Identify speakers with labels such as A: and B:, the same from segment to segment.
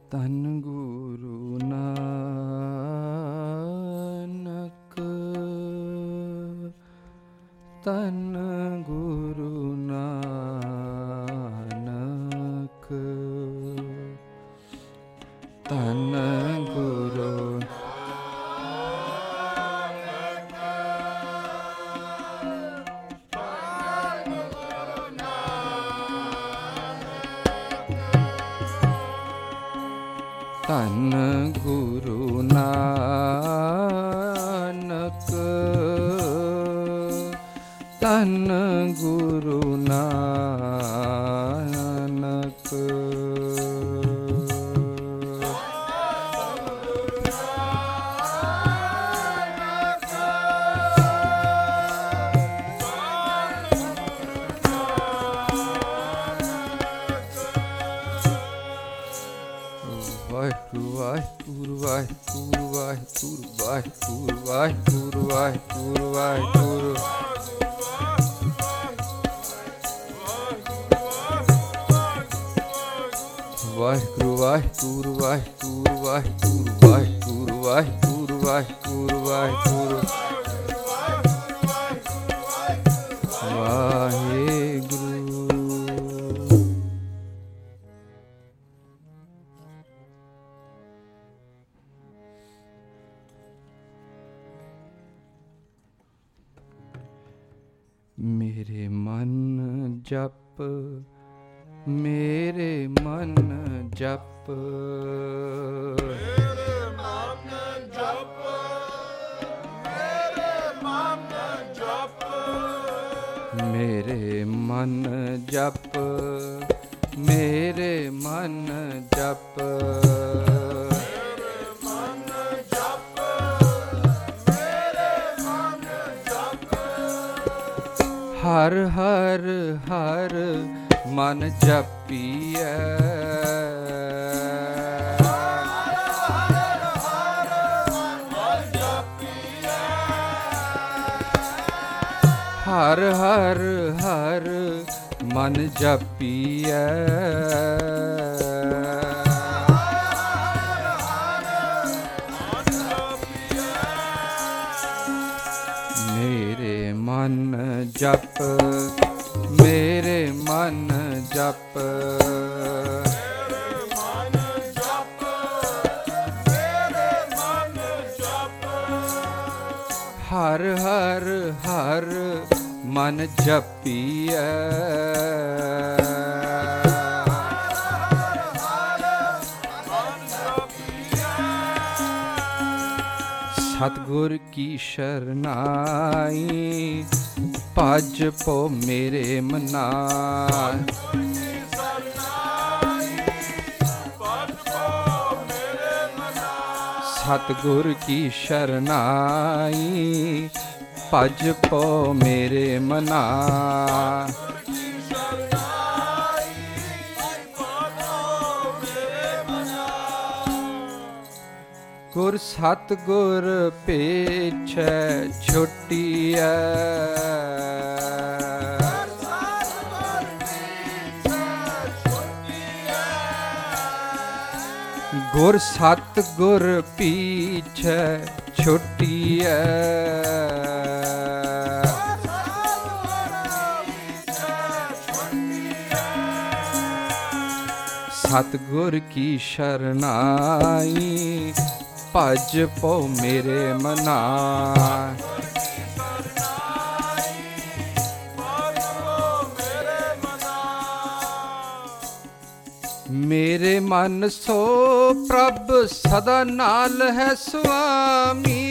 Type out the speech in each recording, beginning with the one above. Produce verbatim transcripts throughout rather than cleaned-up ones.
A: ਧੰਨ ਗੁਰੂ ਨਾਨਕ, ਧੰਨ ਗੁਰੂ ਨਾਨਕ, ਧੰਨ ਗੁਰੂ ਧੰਨ ਗੁਰੂ ਨਾਨਕ, ਧੰਨ ਗੁਰੂ ਨਾਨਕ, ਵਾਹਿਗੁਰੂ ਵਾਹਿਗੁਰੂ ਵਾਹਿਗੁਰੂ ਵਾਹਿਗੁਰੂ ਵਾਹਿਗੁਰੂ ਵਾਹਿਗੁਰੂ ਵਾਹਿਗੁਰੂ ਵਾਹਿਗੁਰੂ ਵਾਹਿਗੁਰੂ ਵਾਹਿਗੁਰੂ ਵਾਹਿਗੁਰੂ ਵਾਹਿਗੁਰੂ ਵਾਹਿਗੁਰੂ ਵਾਹਿਗੁਰੂ ਵਾਹਿਗੁਰੂ ਵਾਹਿਗੁਰੂ। ਮੇਰੇ ਮਨ ਜਪ, ਮੇਰੇ ਮਨ ਜਪ,
B: ਮੇਰੇ ਮਨ ਜਪ, ਮੇਰੇ ਮਨ ਜਪ,
A: ਮੇਰੇ ਮਨ ਜਪ, ਮੇਰੇ ਮਨ ਜਪ, ਹਰ ਹਰ ਹਰ ਮਨ ਜਪੀਐ, ਹਰ ਹਰ ਹਰ ਮਨ ਜਪੀਐ, ਮੇਰੇ ਮਨ ਜਪ, ਮੇਰੇ ਮਨ ਜਪ, ਹਰ ਹਰ ਹਰ ਮਨ ਜਪੀਐ, ਸਤਿਗੁਰ ਕੀ ਸ਼ਰਨਾਈ, ਭਜ ਪੋ ਮੇਰੇ ਮਨਾ, ਸਤਿਗੁਰ ਕੀ ਸ਼ਰਨਾਈ, ਭਜ ਪੋ ਮੇਰੇ ਮਨਾ, ਗੁਰ ਸਤਿਗੁਰ ਪੇਛੈ ਛੁਟੀਐ, ਗੁਰ ਸਤਿਗੁਰ ਪੀਛੈ ਛੁਟੀਐ, ਸਤਿਗੁਰ ਕੀ ਸ਼ਰਨਾਈ, ਭਜ ਪੋ ਮੇਰੇ ਮਨਾ, ਮੇਰੇ ਮਨ ਸੋ ਪ੍ਰਭ ਸਦਾ ਨਾਲ ਹੈ ਸੁਆਮੀ,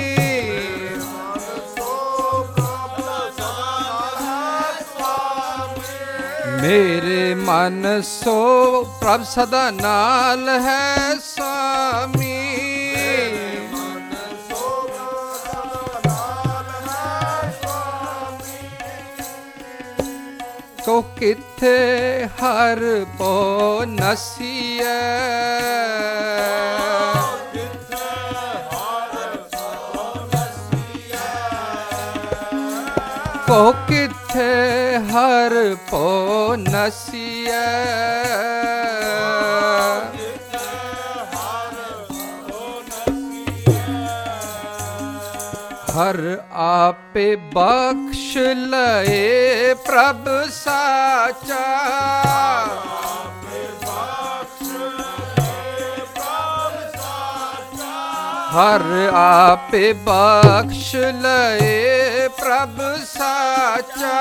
A: ਮੇਰੇ ਮਨ ਸੋ ਪ੍ਰਭ ਸਦਾ ਨਾਲ ਹੈ ਸੁਆਮੀ, ਕੋ ਕਿੱਥੇ ਹਰ ਪੋ ਨਸੀਐ, ਕੋ ਕਿੱਥੇ ਹਰ ਪੋ ਨਸੀਐ, ਹਰ ਆਪੇ ਬਖਸ਼ ਲਏ ਪ੍ਰਭ ਸਾਚਾ, ਹਰ ਆਪੇ ਬਖਸ਼ ਲਏ ਪ੍ਰਭ ਸਾਚਾ,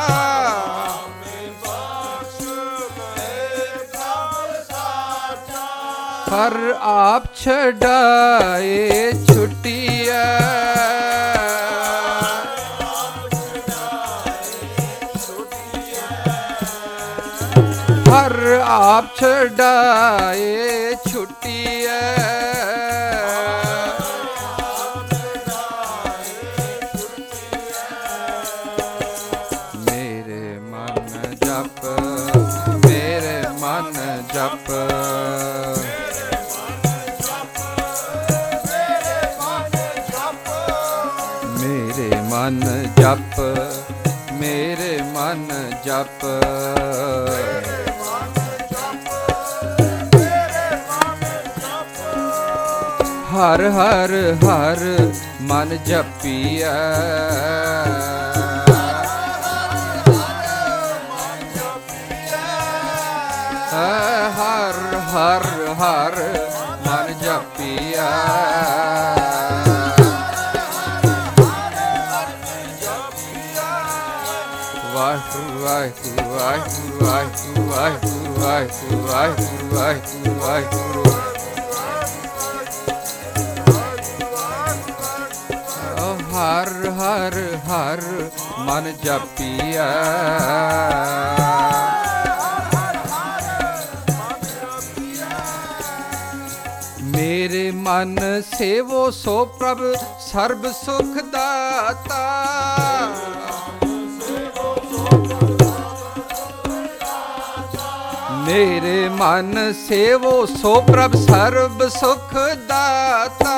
A: ਹਰ ਆਪ ਛਡਾਏ ਛੁਟਿਆ, ਹਰ ਆਪ ਛਡਾਏ ਛੁਟਿਆ, ਮੇਰੇ ਮਨ ਜਪ, ਮੇਰੇ ਮਨ ਜਪ, ਮੇਰੇ ਮਨ ਜਪ, ਮੇਰੇ ਮਨ ਜਪ, ਹਰ ਹਰ ਹਰ ਮਨ ਜਪੀਐ, ਹਰ ਹਰ ਹਰ ਮਨ ਜਪੀਐ, ਵਾਹਿਗੁਰੂ ਵਾਹਿਗੁਰੂ ਵਾਹਿਗੁਰੂ ਵਾਹਿਗੁਰੂ ਵਾਹਿਗੁਰੂ ਵਾਹਿਗੁਰੂ ਵਾਹਿਗੁਰੂ ਵਾਹਿਗੁਰੂ, ਹਰ ਹਰ ਹਰ ਮਨ ਜਪੀਐ, ਮੇਰੇ ਮਨ ਸੇਵੋ ਸੋ ਪ੍ਰਭ ਸਰਬ ਸੁਖ ਦਾਤਾ, ਮੇਰੇ ਮਨ ਸੇਵੋ ਸੋ ਪ੍ਰਭ ਸਰਬ ਸੁਖ ਦਾਤਾ,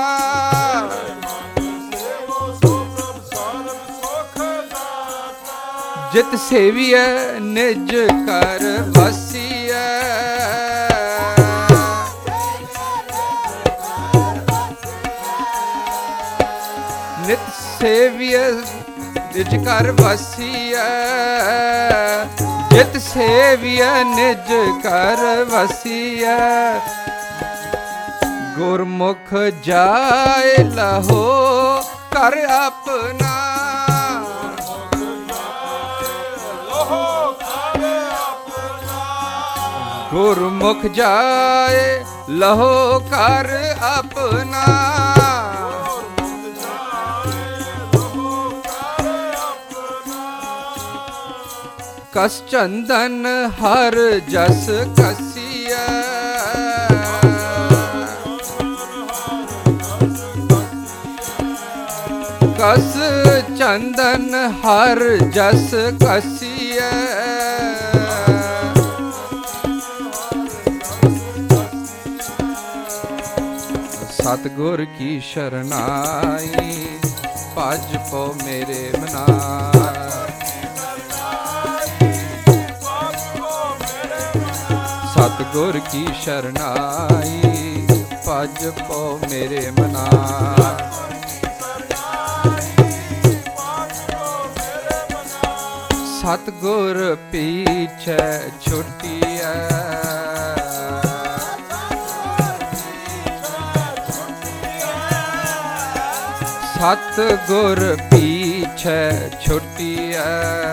A: ਜਿਤ ਸੇਵੀਐ ਨਿਜ ਕਰ ਵਸੀਐ, ਨਿਤ ਸੇਵੀਐ ਨਿਜ ਕਰ ਵਸੀਐ, ਜਿਤ ਸੇਵੀਐ ਨਿਜ ਕਰ ਵਸੀਐ, ਗੁਰਮੁਖ ਜਾਏ ਲਹੋ ਕਰ ਆਪਣਾ, ਗੁਰਮੁਖ ਜਾਏ ਲਹੋ ਕਰ ਆਪਣਾ, ਕਸ ਚੰਦਨ ਹਰ ਜਸ ਕਸੀਐ, ਕਸ ਚੰਦਨ ਹਰ ਜਸ ਕਸੀਐ, ਸਤਿਗੁਰ ਕੀ ਸ਼ਰਨਾਈ ਭਜ ਪੋ ਮੇਰੇ ਮਨਾ, ਸਤਿਗੁਰ ਕੀ ਸ਼ਰਨਾਈ ਭਜ ਪੋ ਮੇਰੇ ਮਨਾ, ਸਤਿਗੁਰ ਪੀਛੈ ਛੁਟਿਐ, ਸਤਿਗੁਰ ਪੀਛੈ ਛੁਟਿਐ,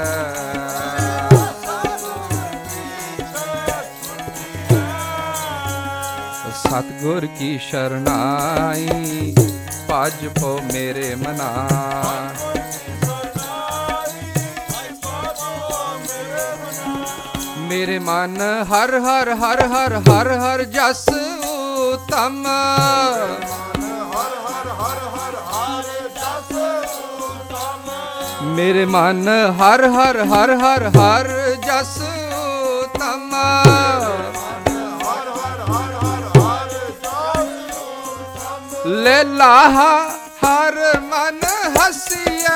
A: ਸਤਿਗੁਰ ਕੀ ਸ਼ਰਨਾਈ ਭਜ ਪੋ ਮੇਰੇ ਮਨਾ, ਮੇਰੇ ਮਨ ਹਰ ਹਰ ਹਰ ਹਰ ਹਰ ਹਰ ਜਸ ਉਤਮ, ਮੇਰੇ ਮਨ ਹਰ ਹਰ ਹਰ ਹਰ ਹਰ ਜਸ ਉਤਮ, ਲੈ ਲਾਹਾ ਹਰ ਮਨ ਹਸੀਐ,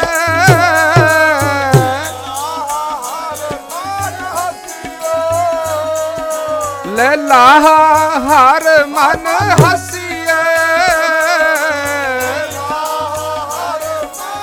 A: ਲੈ ਲਾਹਾ ਹਰ ਮਨ ਹਸੀਐ,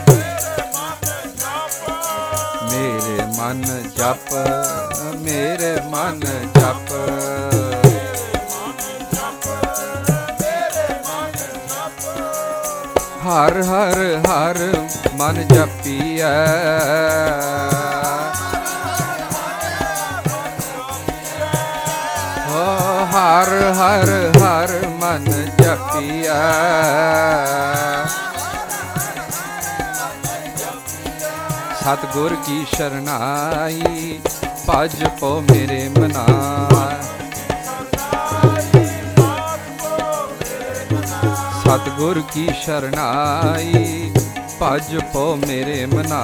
A: ਜਪ, ਮੇਰੇ ਮਨ ਜਪ। ਹਰ ਹਰ ਹਰ ਮਨ ਜਪੀਐ, ਹਰ ਹਰ ਹਰ ਮਨ ਜਪੀਐ। ਸਤਿਗੁਰ ਕੀ ਸ਼ਰਨਾਈ, ਭਜ ਪੋ ਮੇਰੇ ਮਨਾ। ਸਤਿਗੁਰ ਕੀ ਸ਼ਰਨਾਈ, ਭਜ ਪੋ ਮੇਰੇ ਮਨਾ।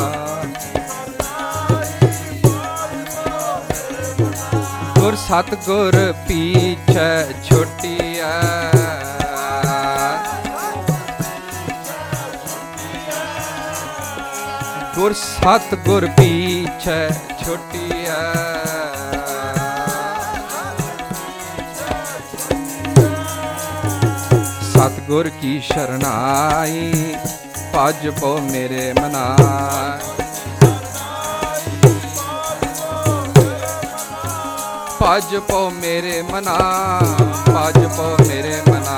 A: ਗੁਰ ਸਤਿਗੁਰ ਪੀਛੈ ਛੋਟੀਐ, ਗੁਰ ਸਤਿਗੁਰ ਪੀਛੈ ਛੋਟੀਐ। ਸਤਿਗੁਰ ਕੀ ਸ਼ਰਨਾਈ, ਭਜ ਪੋ ਮੇਰੇ ਮਨਾ। ਭਜ ਪੋ ਮੇਰੇ ਮਨਾ, ਭਜ ਪੋ ਮੇਰੇ ਮਨਾ।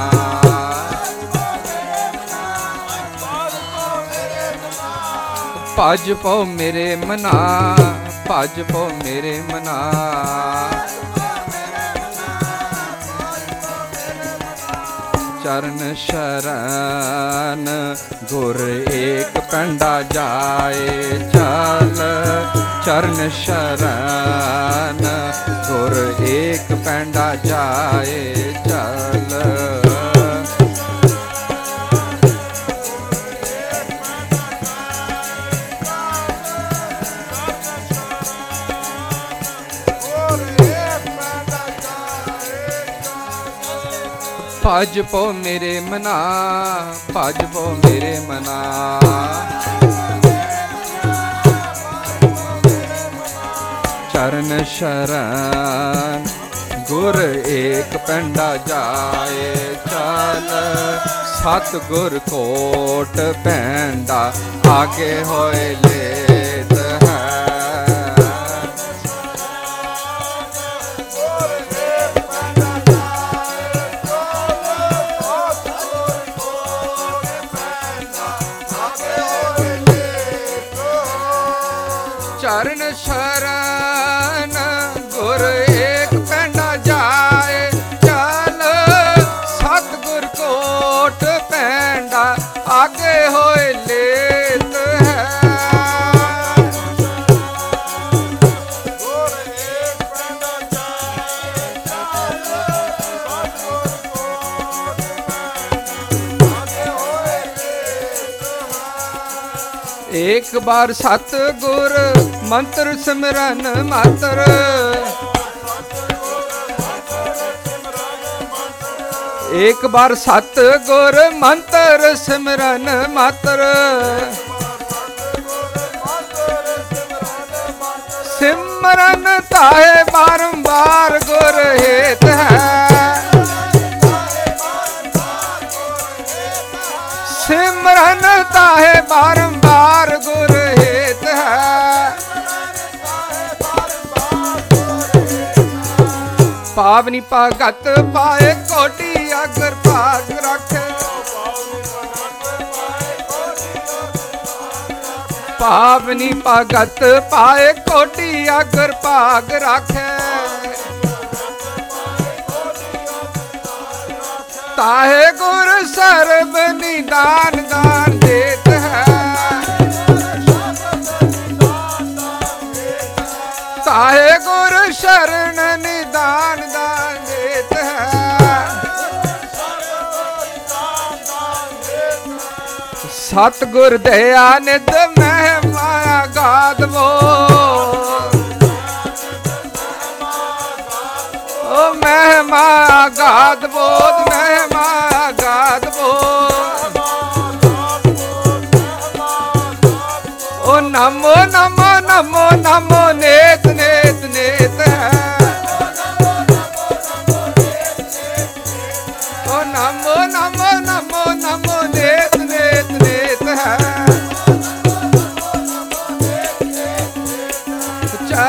A: ਭਜ ਪੋ ਮੇਰੇ ਮਨਾ, ਭਜ ਪੋ ਮੇਰੇ ਮਨਾ। ਚਰਨ ਸ਼ਰਨ ਗੁਰ ਏਕ ਪੈਂਡਾ ਜਾਏ ਚਲ। ਚਰਨ ਸ਼ਰਨ ਗੁਰ ਏਕ ਪੈਂਡਾ ਜਾਏ ਚਲ। ਭਜ ਪੋ ਮੇਰੇ ਮਨਾ, ਭਜ ਪੋ ਮੇਰੇ ਮਨਾ। ਚਰਨ ਸ਼ਰਨ ਗੁਰ ਏਕ ਪੈਂਡਾ ਜਾਏ ਚਲ। ਸਤਿਗੁਰ ਕੋਟ ਪੈਂਡਾ ਆਗੇ ਹੋਏ ਲੇਤ ਹੈ। ਚਰਨ ਸ਼ਰਨ ਗੁਰ ਏਕ ਪੈਂਡਾ ਜਾਏ ਚਲ। ਸਤਿਗੁਰ ਕੋਟ ਪੈਂਡਾ ਆਗੇ ਹੋਏ ਲੇਤ ਹੈ। ਏਕ ਬਾਰ ਸਤਿਗੁਰ ਮੰਤਰ ਸਿਮਰਨ ਮਾਤਰ। ਏਕ ਬਾਰ ਸਤਿਗੁਰ ਮੰਤਰ ਸਿਮਰਨ ਮਾਤਰ। ਸਿਮਰਨ ਤਾਹੇ ਬਾਰੰਬਾਰ ਗੁਰ ਹੇਤ ਹੈ। ਸਿਮਰਨ ਤਾਹੇ ਬਾਰੰਬਾਰ ਗੁਰ ਹੇਤ ਹੈ। ਪਾਵਨੀ ਭਗਤ ਪਾਏ ਕੋਟੀ ਅਗਰ ਭਾਗ ਰੱਖੇ। ਪਾਵਨੀ ਭਗਤ ਪਾਏ ਕੋਟੀ ਅਗਰ ਭਾਗ ਰੱਖੇ। ਤਾਹੇ ਗੁਰ ਸਰਬ ਨਿਦਾਨ ਦਾਨ ਦੇਤ ਹੈ। ਤਾਹੇ ਗੁਰ ਸ਼ਰਨ ਨਿਦਾਨ ਦਾਨ ਦੇਤ ਹੈ। ਸਤਿਗੁਰ ਦਇਆ ਨਿਧ ਮਹਿ ਮਾਇਆ ਗਾਦਵੋ। ਓ ਮਹਿਮਾ ਗਾਦ ਬੋਧ ਮਹਿਮਾ ਗਾਦ ਬੋਧ। ਓ ਨਮੋ ਨਮੋ ਨਮੋ ਨਮੋ ਨੇਤ ਨੇਤ ਨੇਤ ਹੈ। ਓ ਨਮੋ ਨਮੋ ਨਮੋ ਨਮੋ ਨੇਤ ਨੇਤ ਨੇਤ ਹੈ।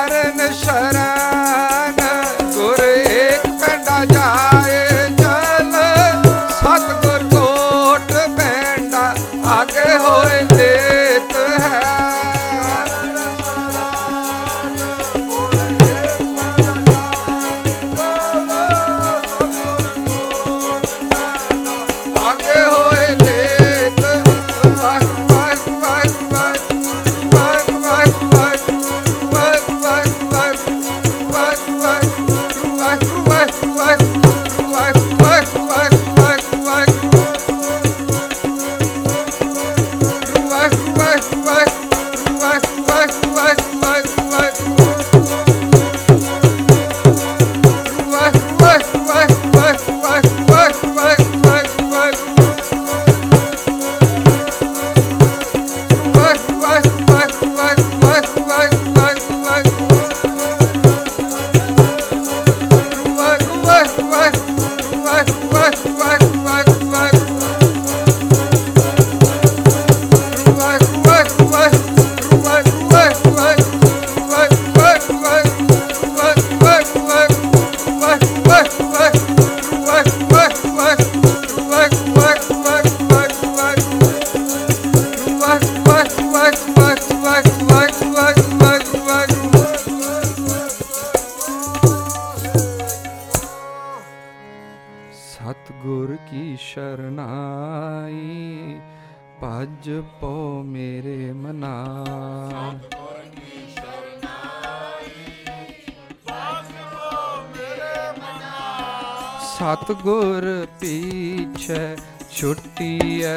A: ਸਤਿਗੁਰ ਕੀ ਸ਼ਰਨਾਈ, ਭਜ ਪੋ ਮੇਰੇ ਮਨਾ।
B: ਸਤਿਗੁਰ ਕੀ ਸ਼ਰਨਾਈ, ਭਜ ਪੋ ਮੇਰੇ ਮਨਾ।
A: ਸਤਿਗੁਰ ਪੀਛੇ ਛੁੱਟੀਐ,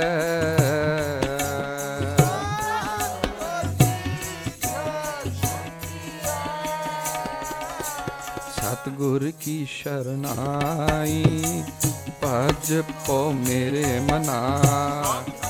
A: ਸਤਿਗੁਰ ਕੀ ਸ਼ਰਨਾਈ, ਭਜ ਪੋ ਮੇਰੇ ਮਨਾ।